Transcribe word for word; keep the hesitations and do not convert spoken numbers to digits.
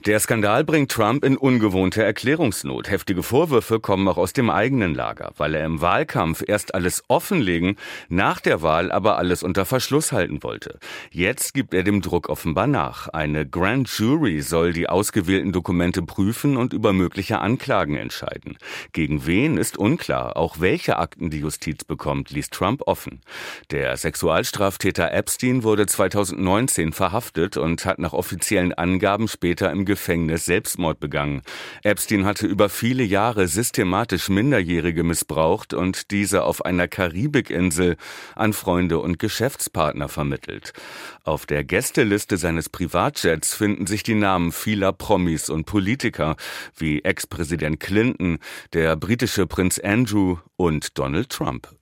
Der Skandal bringt Trump in ungewohnte Erklärungsnot. Heftige Vorwürfe kommen auch aus dem eigenen Lager, weil er im Wahlkampf erst alles offenlegen, nach der Wahl aber alles unter Verschluss halten wollte. Jetzt gibt er dem Druck offenbar nach. Eine Grand Jury soll die ausgewählten Dokumente prüfen und über mögliche Anklagen entscheiden. Gegen wen ist unklar. Auch welche Akten die Justiz bekommt, ließ Trump offen. Der Sexualstraftäter Epstein wurde zweitausendneunzehn verhaftet und hat nach offiziellen Angaben später im Gefängnis Selbstmord begangen. Epstein hatte über viele Jahre systematisch Minderjährige missbraucht und diese auf einer Karibikinsel an Freunde und Geschäftspartner vermittelt. Auf der Gästeliste seines Privatjets finden sich die Namen vieler Promis und Politiker, wie Ex-Präsident Clinton, der britische Prinz Andrew und Donald Trump.